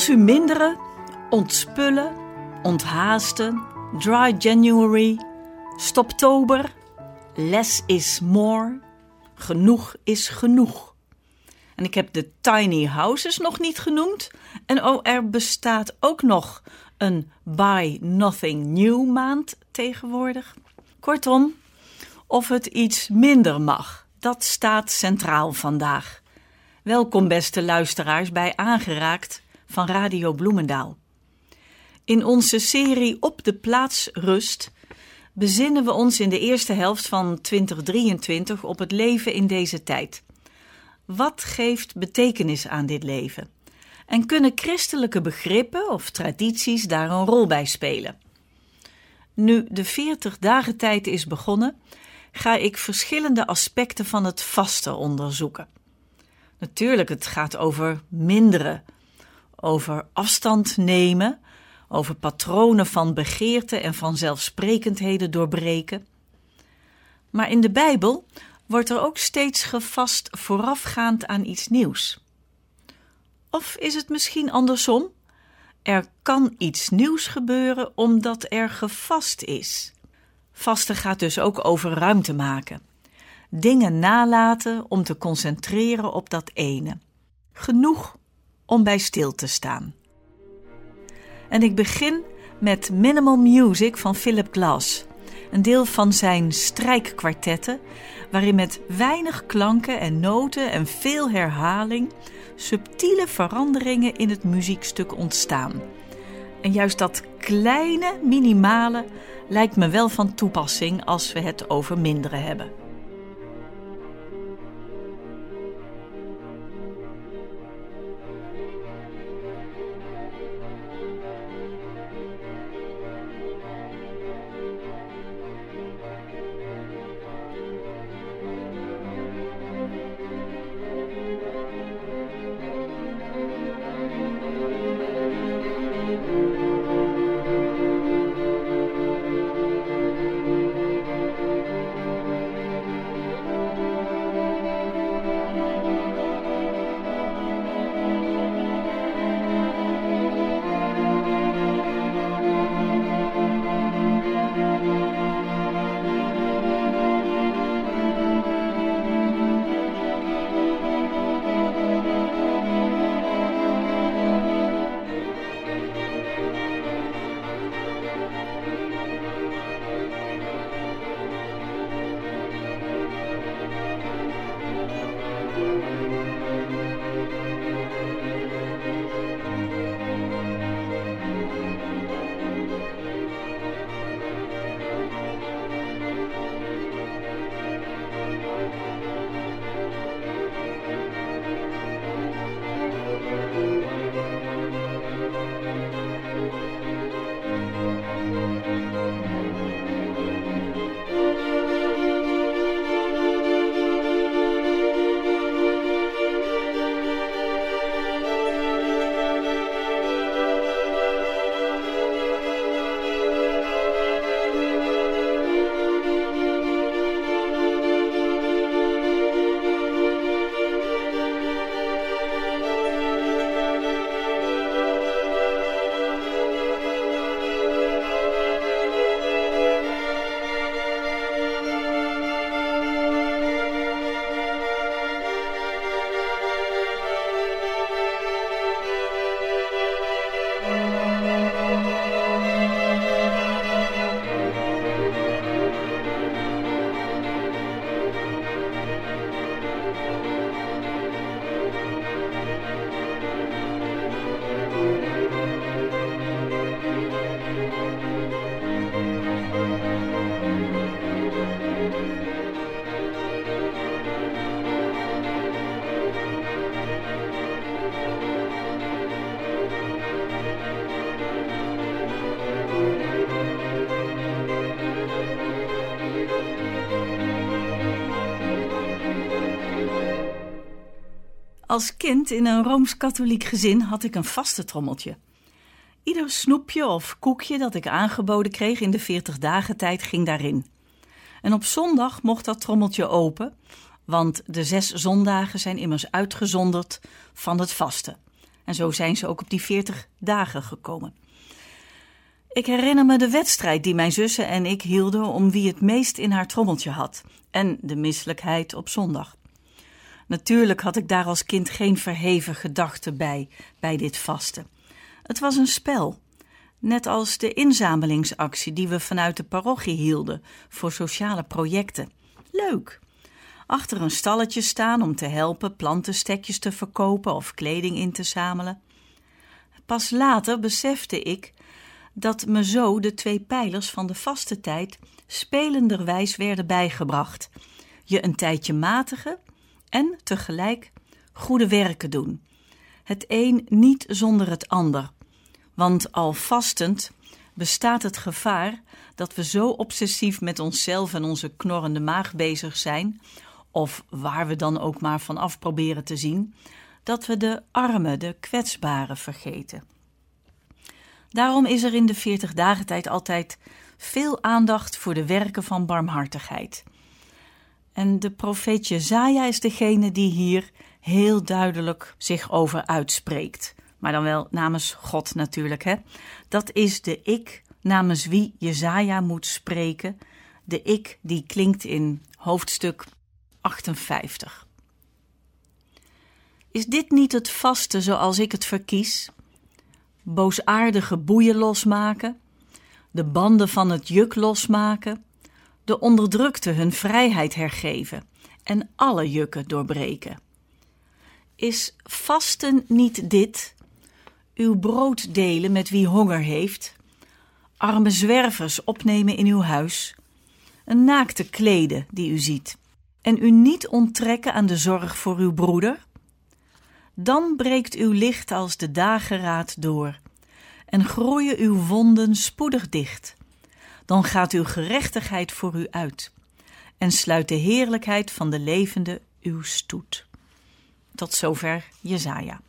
Wilt u minderen, ontspullen, onthaasten, dry January, stoptober, less is more, genoeg is genoeg. En ik heb de tiny houses nog niet genoemd. En er bestaat ook nog een buy nothing new maand tegenwoordig. Kortom, of het iets minder mag, dat staat centraal vandaag. Welkom beste luisteraars bij Aangeraakt van Radio Bloemendaal. In onze serie Op de plaats rust bezinnen we ons in de eerste helft van 2023 op het leven in deze tijd. Wat geeft betekenis aan dit leven? En kunnen christelijke begrippen of tradities daar een rol bij spelen? Nu de 40-dagen-tijd is begonnen, ga ik verschillende aspecten van het vasten onderzoeken. Natuurlijk, het gaat over minderen, over afstand nemen, over patronen van begeerte en van zelfsprekendheden doorbreken. Maar in de Bijbel wordt er ook steeds gevast voorafgaand aan iets nieuws. Of is het misschien andersom? Er kan iets nieuws gebeuren omdat er gevast is. Vasten gaat dus ook over ruimte maken. Dingen nalaten om te concentreren op dat ene. Genoeg om bij stil te staan. En ik begin met Minimal Music van Philip Glass. Een deel van zijn strijkkwartetten, waarin met weinig klanken en noten en veel herhaling subtiele veranderingen in het muziekstuk ontstaan. En juist dat kleine, minimale lijkt me wel van toepassing als we het over minderen hebben. Als kind in een Rooms-Katholiek gezin had ik een vastentrommeltje. Ieder snoepje of koekje dat ik aangeboden kreeg in de 40-dagen-tijd ging daarin. En op zondag mocht dat trommeltje open, want de 6 zondagen zijn immers uitgezonderd van het vasten. En zo zijn ze ook op die 40 dagen gekomen. Ik herinner me de wedstrijd die mijn zussen en ik hielden om wie het meest in haar trommeltje had. En de misselijkheid op zondag. Natuurlijk had ik daar als kind geen verheven gedachten bij dit vasten. Het was een spel. Net als de inzamelingsactie die we vanuit de parochie hielden voor sociale projecten. Leuk. Achter een stalletje staan om te helpen plantenstekjes te verkopen of kleding in te zamelen. Pas later besefte ik dat me zo de 2 pijlers van de vastentijd spelenderwijs werden bijgebracht. Je een tijdje matigen en tegelijk goede werken doen. Het een niet zonder het ander. Want al vastend bestaat het gevaar dat we zo obsessief met onszelf en onze knorrende maag bezig zijn, of waar we dan ook maar van af proberen te zien, dat we de armen, de kwetsbaren vergeten. Daarom is er in de 40 dagen tijd altijd veel aandacht voor de werken van barmhartigheid. En de profeet Jesaja is degene die hier heel duidelijk zich over uitspreekt. Maar dan wel namens God natuurlijk, hè. Dat is de ik namens wie Jesaja moet spreken. De ik die klinkt in hoofdstuk 58. Is dit niet het vasten zoals ik het verkies? Boosaardige boeien losmaken, de banden van het juk losmaken, de onderdrukten hun vrijheid hergeven en alle jukken doorbreken. Is vasten niet dit, uw brood delen met wie honger heeft, arme zwervers opnemen in uw huis, een naakte kleden die u ziet en u niet onttrekken aan de zorg voor uw broeder? Dan breekt uw licht als de dageraad door en groeien uw wonden spoedig dicht. Dan gaat uw gerechtigheid voor u uit en sluit de heerlijkheid van de levende uw stoet. Tot zover Jesaja.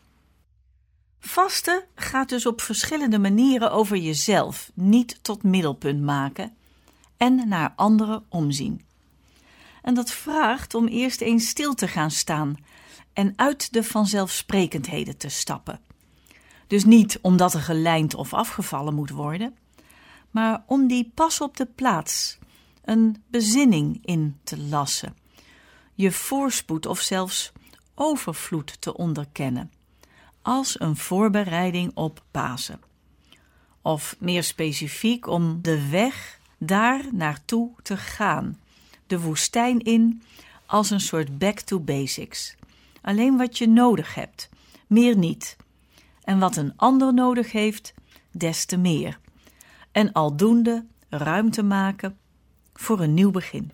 Vasten gaat dus op verschillende manieren over jezelf niet tot middelpunt maken en naar anderen omzien. En dat vraagt om eerst eens stil te gaan staan en uit de vanzelfsprekendheden te stappen. Dus niet omdat er gelijnd of afgevallen moet worden, maar om die pas op de plaats, een bezinning in te lassen, je voorspoed of zelfs overvloed te onderkennen, als een voorbereiding op Pasen. Of meer specifiek om de weg daar naartoe te gaan, de woestijn in, als een soort back to basics. Alleen wat je nodig hebt, meer niet. En wat een ander nodig heeft, des te meer. En aldoende ruimte maken voor een nieuw begin.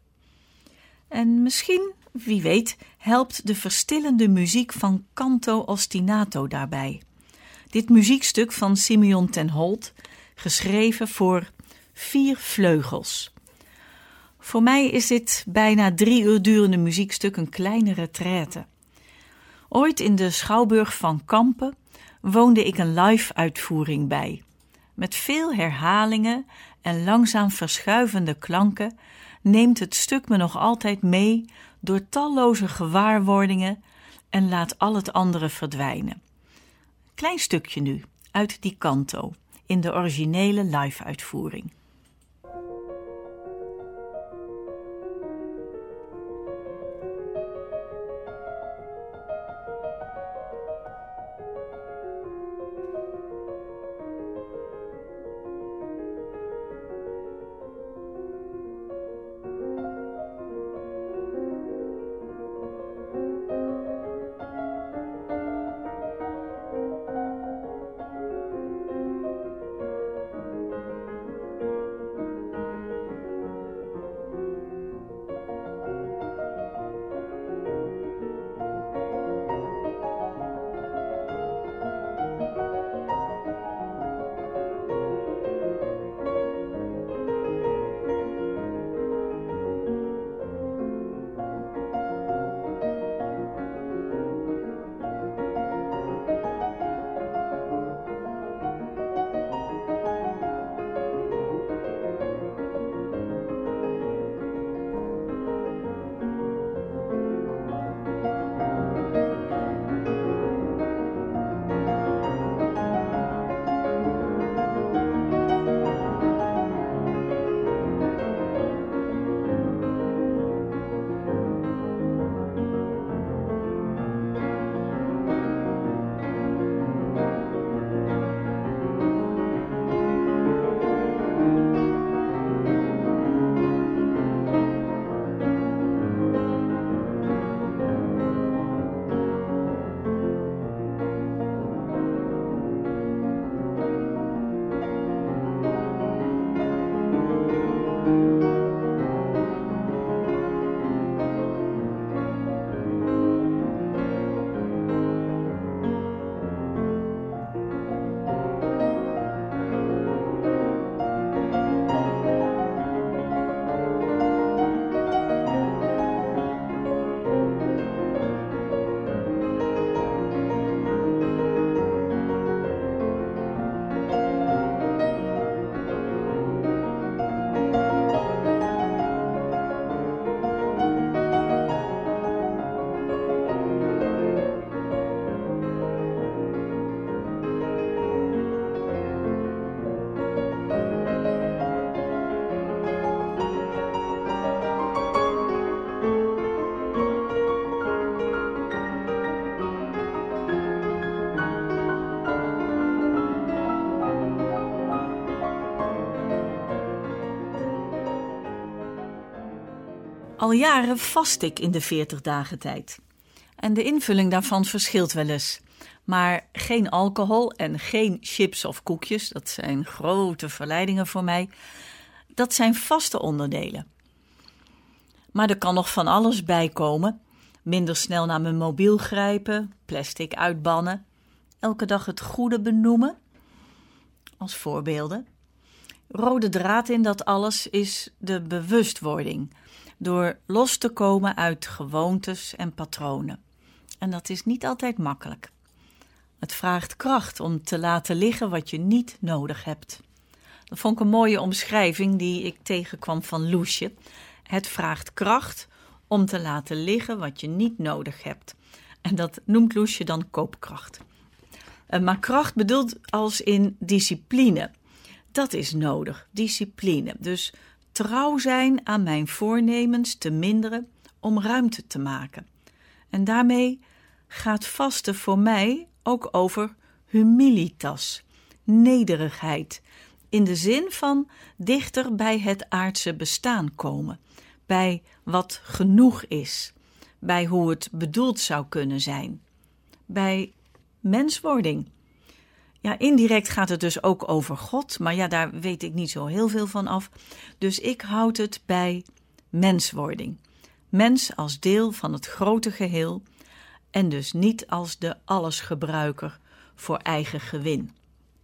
En misschien, wie weet, helpt de verstillende muziek van Canto Ostinato daarbij. Dit muziekstuk van Simeon ten Holt, geschreven voor 4 vleugels. Voor mij is dit bijna 3 uur durende muziekstuk een kleine retraite. Ooit in de Schouwburg van Kampen woonde ik een live-uitvoering bij. Met veel herhalingen en langzaam verschuivende klanken neemt het stuk me nog altijd mee door talloze gewaarwordingen en laat al het andere verdwijnen. Klein stukje nu, uit die canto, in de originele live-uitvoering. Al jaren vast ik in de 40 dagen tijd. En de invulling daarvan verschilt wel eens. Maar geen alcohol en geen chips of koekjes, dat zijn grote verleidingen voor mij. Dat zijn vaste onderdelen. Maar er kan nog van alles bij komen. Minder snel naar mijn mobiel grijpen, plastic uitbannen, elke dag het goede benoemen. Als voorbeelden. Rode draad in dat alles is de bewustwording. Door los te komen uit gewoontes en patronen. En dat is niet altijd makkelijk. Het vraagt kracht om te laten liggen wat je niet nodig hebt. Dat vond ik een mooie omschrijving die ik tegenkwam van Loesje. Het vraagt kracht om te laten liggen wat je niet nodig hebt. En dat noemt Loesje dan koopkracht. Maar kracht bedoelt als in discipline. Dat is nodig, discipline. Dus trouw zijn aan mijn voornemens te minderen om ruimte te maken. En daarmee gaat vasten voor mij ook over humilitas, nederigheid, in de zin van dichter bij het aardse bestaan komen, bij wat genoeg is, bij hoe het bedoeld zou kunnen zijn, bij menswording. Ja, indirect gaat het dus ook over God, maar ja, daar weet ik niet zo heel veel van af. Dus ik houd het bij menswording. Mens als deel van het grote geheel en dus niet als de allesgebruiker voor eigen gewin.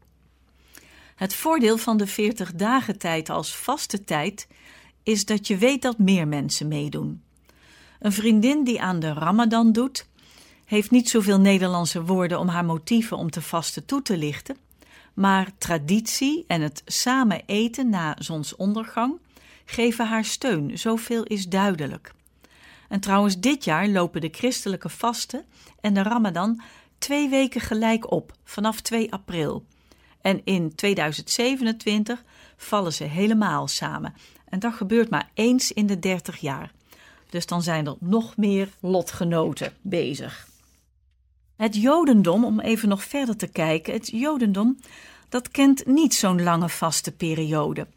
Het voordeel van de 40 dagen tijd als vaste tijd is dat je weet dat meer mensen meedoen. Een vriendin die aan de Ramadan doet, heeft niet zoveel Nederlandse woorden om haar motieven om te vasten toe te lichten, maar traditie en het samen eten na zonsondergang geven haar steun, zoveel is duidelijk. En trouwens, dit jaar lopen de christelijke vasten en de Ramadan 2 weken gelijk op, vanaf 2 april. En in 2027 vallen ze helemaal samen. En dat gebeurt maar eens in de 30 jaar. Dus dan zijn er nog meer lotgenoten bezig. Het Jodendom, om even nog verder te kijken, het Jodendom, dat kent niet zo'n lange vaste periode.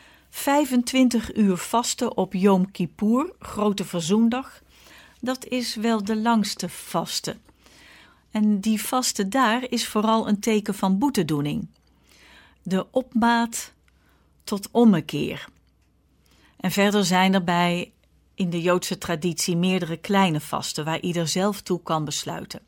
25 uur vasten op Yom Kippur, Grote Verzoendag, dat is wel de langste vaste. En die vaste daar is vooral een teken van boetedoening. De opmaat tot ommekeer. En verder zijn er bij in de Joodse traditie meerdere kleine vasten waar ieder zelf toe kan besluiten.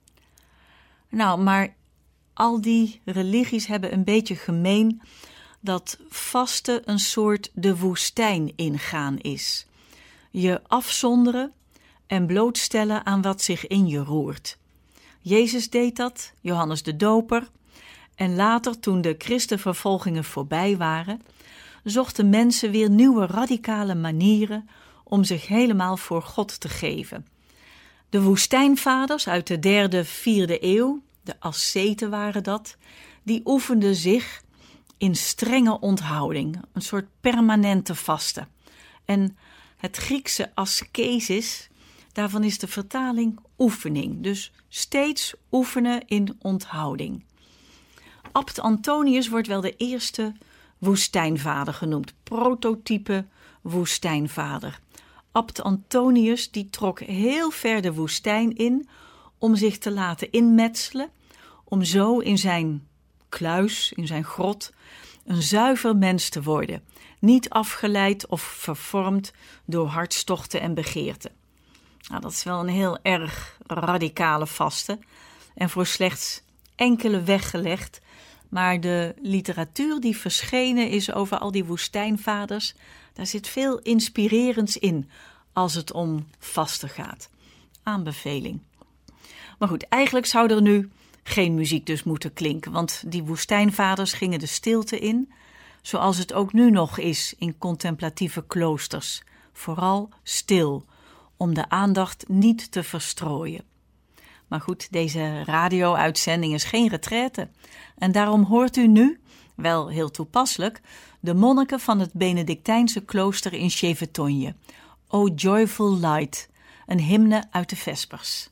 Nou, maar al die religies hebben een beetje gemeen dat vasten een soort de woestijn ingaan is. Je afzonderen en blootstellen aan wat zich in je roert. Jezus deed dat, Johannes de Doper, en later, toen de christenvervolgingen voorbij waren, zochten mensen weer nieuwe radicale manieren om zich helemaal voor God te geven. De woestijnvaders uit de 3e, 4e eeuw, de asceten waren dat, die oefenden zich in strenge onthouding, een soort permanente vasten. En het Griekse askesis, daarvan is de vertaling oefening, dus steeds oefenen in onthouding. Abt Antonius wordt wel de eerste woestijnvader genoemd, prototype woestijnvader. Abt Antonius die trok heel ver de woestijn in om zich te laten inmetselen, om zo in zijn kluis, in zijn grot, een zuiver mens te worden, niet afgeleid of vervormd door hartstochten en begeerten. Nou, dat is wel een heel erg radicale vaste en voor slechts enkele weggelegd, maar de literatuur die verschenen is over al die woestijnvaders, daar zit veel inspirerends in als het om vasten gaat. Aanbeveling. Maar goed, eigenlijk zou er nu geen muziek dus moeten klinken, want die woestijnvaders gingen de stilte in, zoals het ook nu nog is in contemplatieve kloosters, vooral stil, om de aandacht niet te verstrooien. Maar goed, deze radio-uitzending is geen retraite en daarom hoort u nu, wel heel toepasselijk, de monniken van het Benedictijnse klooster in Chevetonje. O Joyful Light, een hymne uit de Vespers.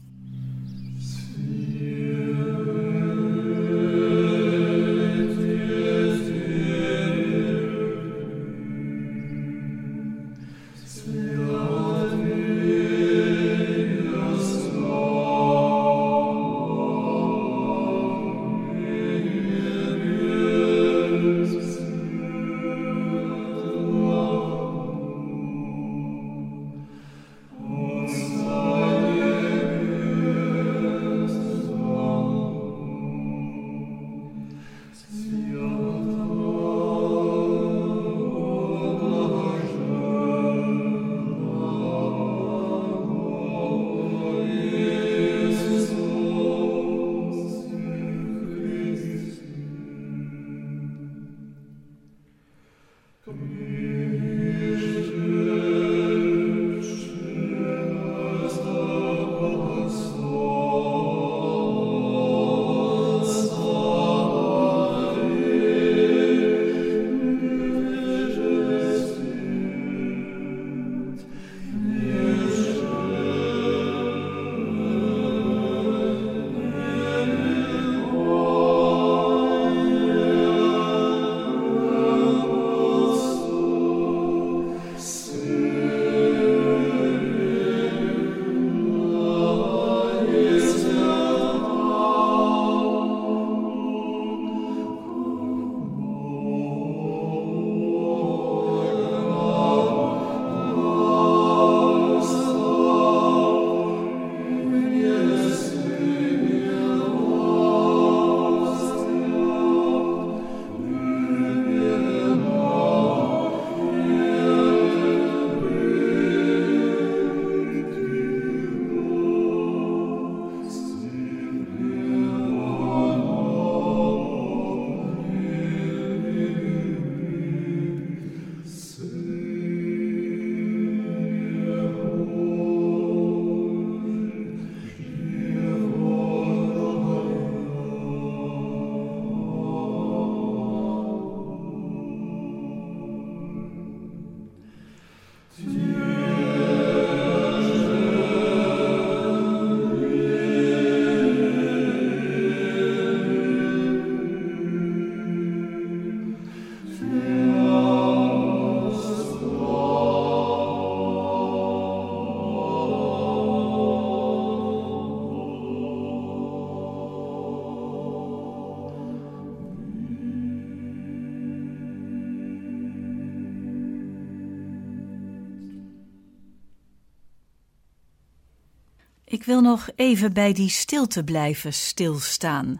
Ik wil nog even bij die stilte blijven stilstaan.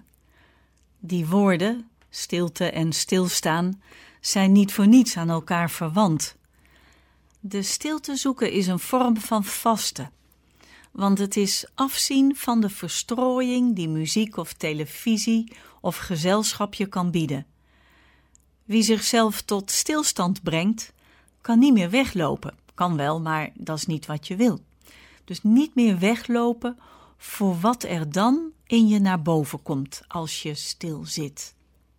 Die woorden, stilte en stilstaan, zijn niet voor niets aan elkaar verwant. De stilte zoeken is een vorm van vasten, want het is afzien van de verstrooiing die muziek of televisie of gezelschap je kan bieden. Wie zichzelf tot stilstand brengt, kan niet meer weglopen. Kan wel, maar dat is niet wat je wil. Dus niet meer weglopen voor wat er dan in je naar boven komt als je stil zit.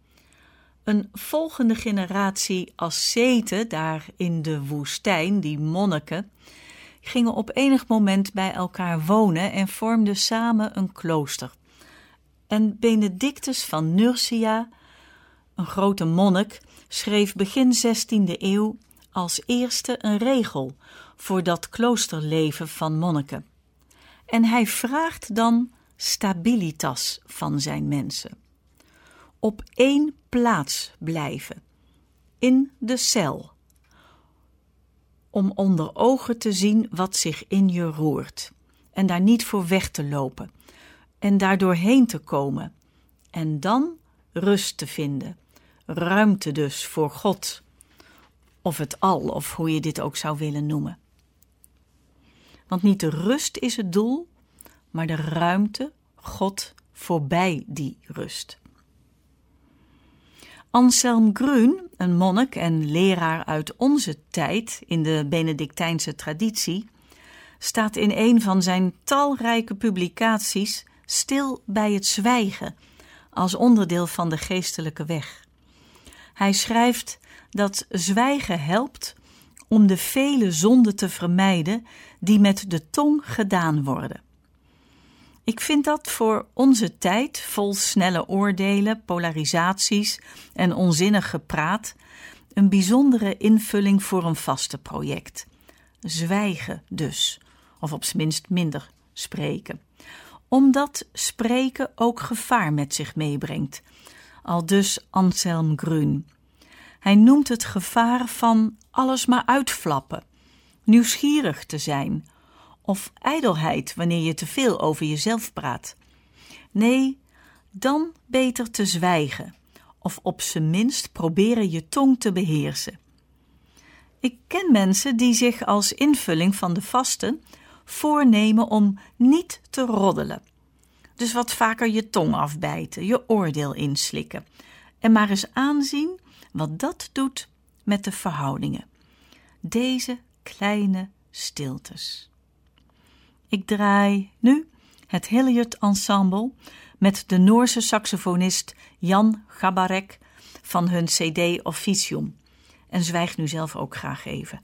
Een volgende generatie asceten daar in de woestijn, die monniken, gingen op enig moment bij elkaar wonen en vormden samen een klooster. En Benedictus van Nursia, een grote monnik, schreef begin 16e eeuw als eerste een regel voor dat kloosterleven van monniken. En hij vraagt dan stabilitas van zijn mensen. op één plaats blijven, in de cel, om onder ogen te zien wat zich in je roert en daar niet voor weg te lopen en daar doorheen te komen en dan rust te vinden, ruimte dus voor God of het al, of hoe je dit ook zou willen noemen. Want niet de rust is het doel, maar de ruimte, God voorbij die rust. Anselm Grün, een monnik en leraar uit onze tijd in de Benedictijnse traditie, staat in een van zijn talrijke publicaties stil bij het zwijgen als onderdeel van de geestelijke weg. Hij schrijft dat zwijgen helpt om de vele zonden te vermijden die met de tong gedaan worden. Ik vind dat voor onze tijd, vol snelle oordelen, polarisaties en onzinnig gepraat, een bijzondere invulling voor een vastenproject. Zwijgen dus, of op z'n minst minder spreken. Omdat spreken ook gevaar met zich meebrengt. Aldus Anselm Grün. Hij noemt het gevaar van alles maar uitflappen, nieuwsgierig te zijn, of ijdelheid wanneer je te veel over jezelf praat. Nee, dan beter te zwijgen, of op z'n minst proberen je tong te beheersen. Ik ken mensen die zich als invulling van de vasten voornemen om niet te roddelen. Dus wat vaker je tong afbijten, je oordeel inslikken en maar eens aanzien wat dat doet met de verhoudingen. Deze kleine stiltes. Ik draai nu het Hilliard Ensemble met de Noorse saxofonist Jan Gabarek van hun CD Officium en zwijg nu zelf ook graag even.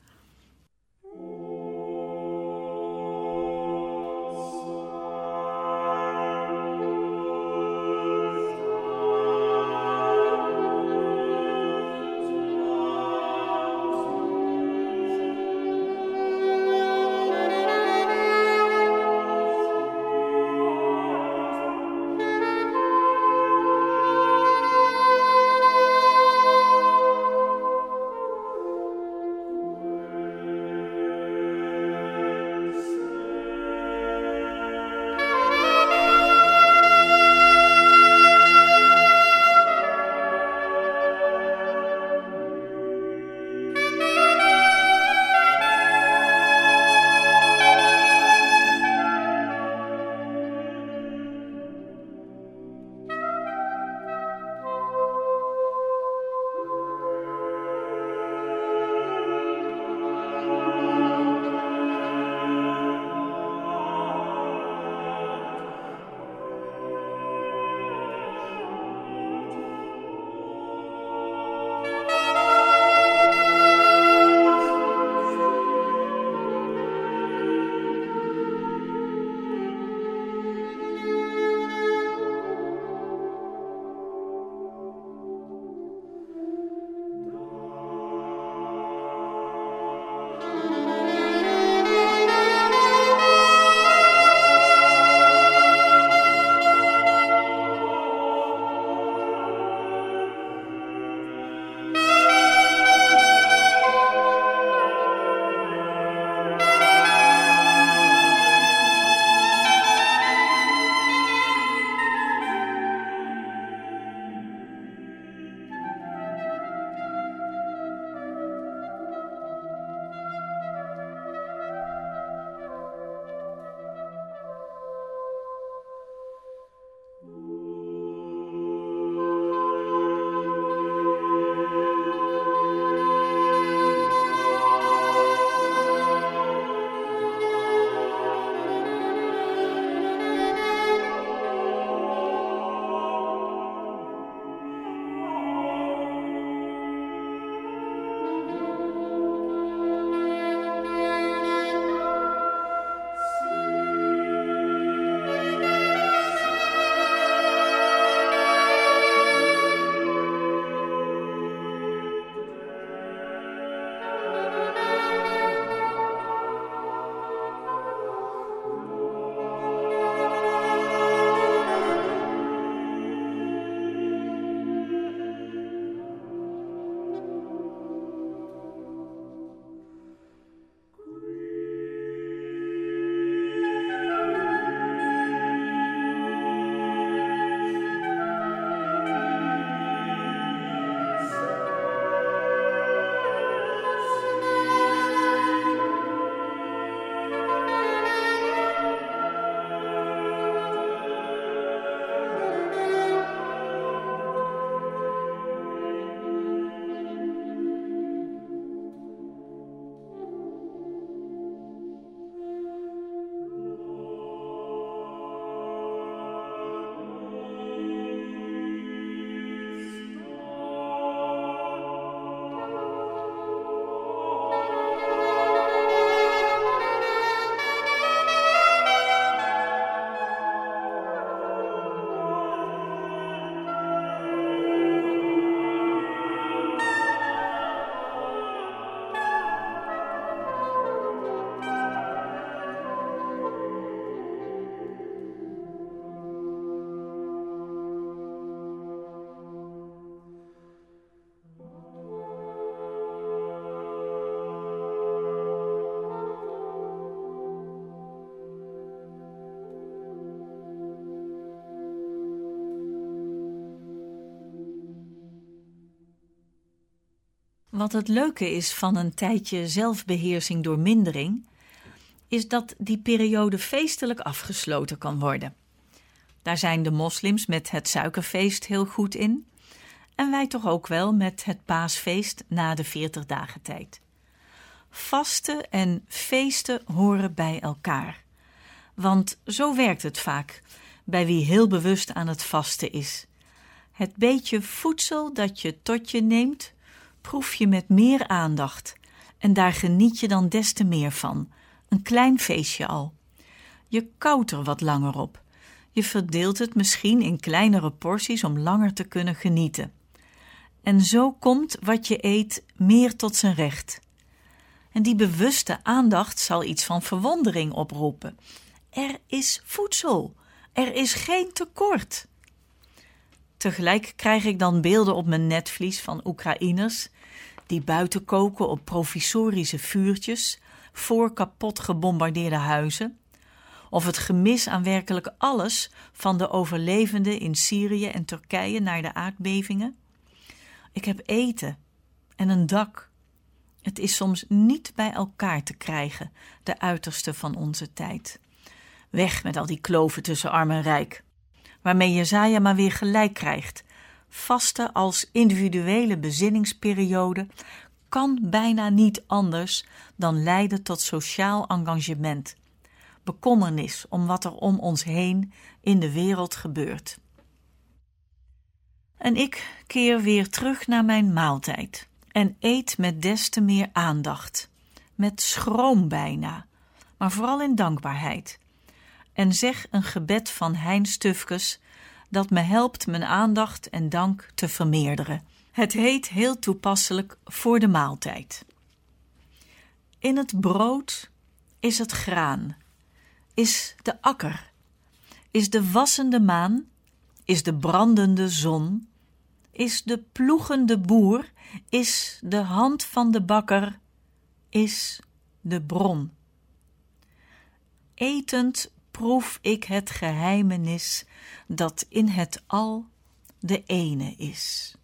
wat het leuke is van een tijdje zelfbeheersing door mindering, is dat die periode feestelijk afgesloten kan worden. Daar zijn de moslims met het suikerfeest heel goed in en wij toch ook wel met het paasfeest na de 40 dagen tijd. Vasten en feesten horen bij elkaar, want zo werkt het vaak bij wie heel bewust aan het vasten is. Het beetje voedsel dat je tot je neemt, proef je met meer aandacht en daar geniet je dan des te meer van. Een klein feestje al. Je koudt er wat langer op. Je verdeelt het misschien in kleinere porties om langer te kunnen genieten. En zo komt wat je eet meer tot zijn recht. En die bewuste aandacht zal iets van verwondering oproepen. Er is voedsel. Er is geen tekort. Tegelijk krijg ik dan beelden op mijn netvlies van Oekraïners die buiten koken op provisorische vuurtjes voor kapot gebombardeerde huizen, of het gemis aan werkelijk alles van de overlevenden in Syrië en Turkije na de aardbevingen. Ik heb eten en een dak. Het is soms niet bij elkaar te krijgen, de uiterste van onze tijd. Weg met al die kloven tussen arm en rijk, waarmee Jesaja maar weer gelijk krijgt. Vasten als individuele bezinningsperiode kan bijna niet anders dan leiden tot sociaal engagement, bekommernis om wat er om ons heen in de wereld gebeurt. En ik keer weer terug naar mijn maaltijd en eet met des te meer aandacht, met schroom bijna, maar vooral in dankbaarheid, en zeg een gebed van Hein Stufkes dat me helpt mijn aandacht en dank te vermeerderen. Het heet heel toepasselijk voor de maaltijd. In het brood is het graan, is de akker, is de wassende maan, is de brandende zon, is de ploegende boer, is de hand van de bakker, is de bron. Etend proef ik het geheimenis dat in het al de ene is.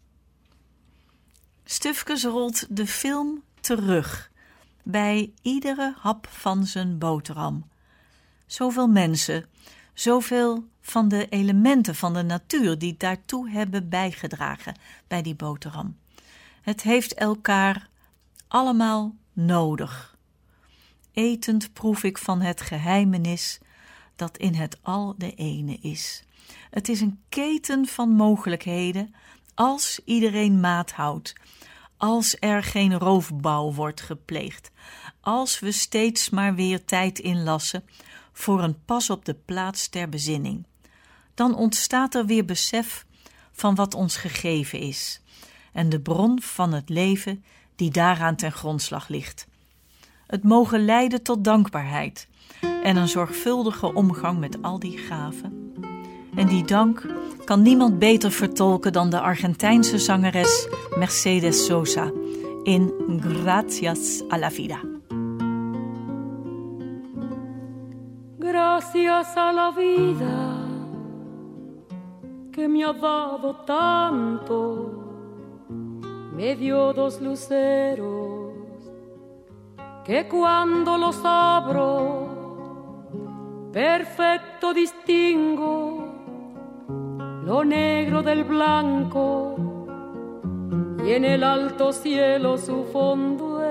Stufkes rolt de film terug bij iedere hap van zijn boterham. Zoveel mensen, zoveel van de elementen van de natuur die daartoe hebben bijgedragen bij die boterham. Het heeft elkaar allemaal nodig. Etend proef ik van het geheimenis dat in het al de ene is. Het is een keten van mogelijkheden als iedereen maat houdt, als er geen roofbouw wordt gepleegd, als we steeds maar weer tijd inlassen voor een pas op de plaats ter bezinning. Dan ontstaat er weer besef van wat ons gegeven is en de bron van het leven die daaraan ten grondslag ligt. Het mogen leiden tot dankbaarheid en een zorgvuldige omgang met al die gaven. En die dank kan niemand beter vertolken dan de Argentijnse zangeres Mercedes Sosa in Gracias a la vida. Gracias a la vida que me ha dado tanto, me dio dos luceros que cuando los abro perfecto distingo lo negro del blanco y en el alto cielo su fondo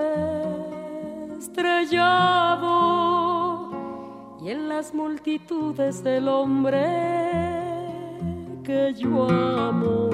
estrellado y en las multitudes el hombre que yo amo.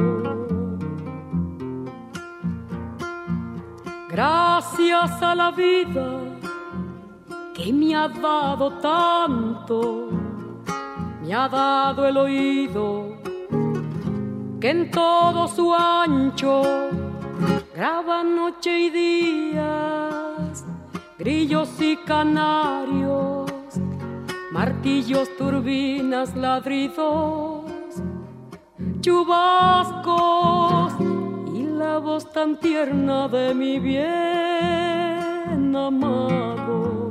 Gracias a la vida que me ha dado tanto, me ha dado el oído que en todo su ancho graba noche y días, grillos y canarios, martillos, turbinas, ladridos, chubascos y la voz tan tierna de mi bien amado.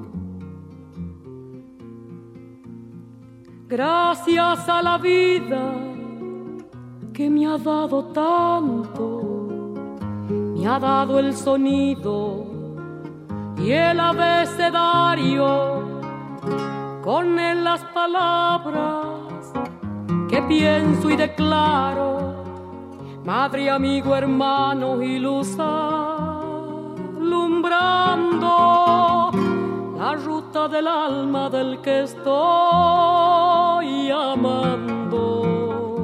Gracias a la vida que me ha dado tanto, me ha dado el sonido y el abecedario, con él las palabras que pienso y declaro, madre, amigo, hermano y luz alumbrando la ruta del alma del que estoy amando.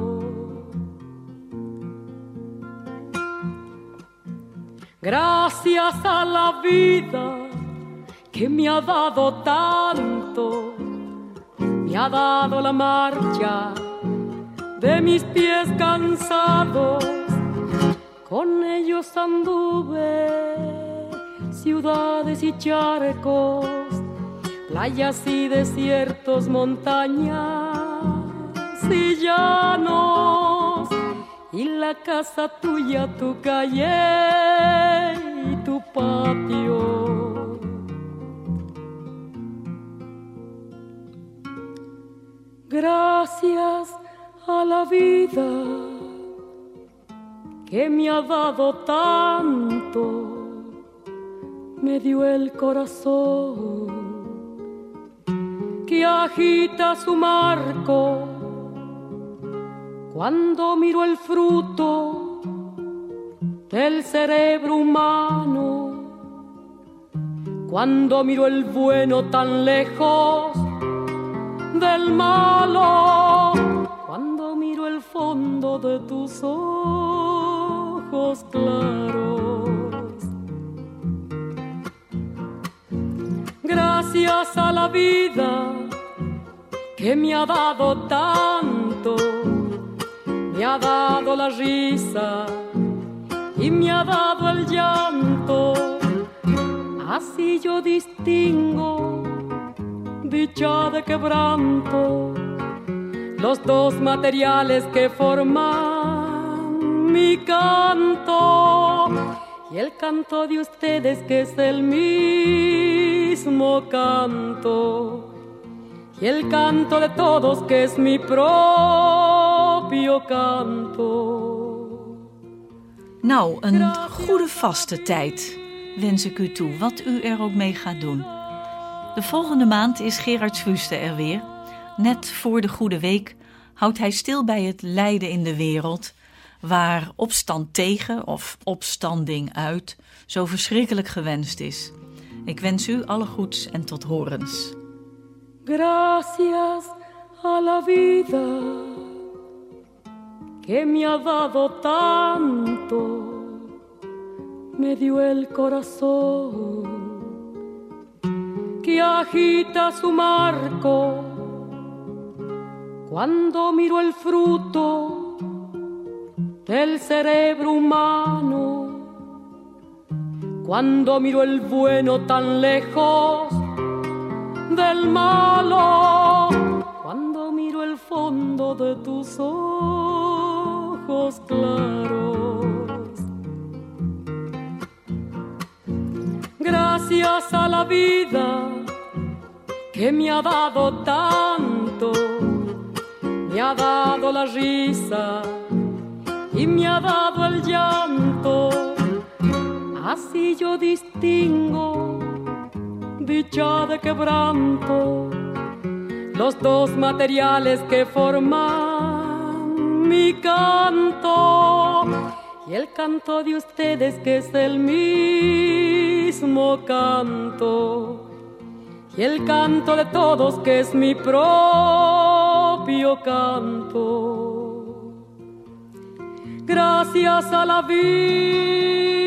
Gracias a la vida que me ha dado tanto, me ha dado la marcha de mis pies cansados, con ellos anduve ciudades y charcos, playas y desiertos, montañas y llanos, y la casa tuya, tu calle y tu patio. Gracias a la vida que me ha dado tanto, me dio el corazón que agita su marco cuando miro el fruto del cerebro humano, cuando miro el bueno tan lejos del malo, cuando miro el fondo de tus ojos claros. Gracias a la vida que me ha dado tanto, me ha dado la risa y me ha dado el llanto, así yo distingo dicha de quebranto, los dos materiales que forman mi canto, y el canto de ustedes que es el mismo canto, y el canto de todos que es mi propio canto. Nou, een goede vaste tijd wens ik u toe, wat u er ook mee gaat doen. De volgende maand is Gerard Swüste er weer. Net voor de Goede Week houdt hij stil bij het lijden in de wereld, waar opstand tegen of opstanding uit zo verschrikkelijk gewenst is. Ik wens u alle goeds en tot horens. Gracias a la vida que me ha dado tanto, me dio el corazón que agita su marco cuando miro el fruto del cerebro humano, cuando miro el bueno tan lejos del malo, cuando miro el fondo de tus ojos claros. Gracias a la vida que me ha dado tanto, me ha dado la risa y me ha dado el llanto, así yo distingo dicha de quebranto, los dos materiales que forman mi canto, y el canto de ustedes que es el mismo canto, y el canto de todos que es mi propio canto. Gracias a la vida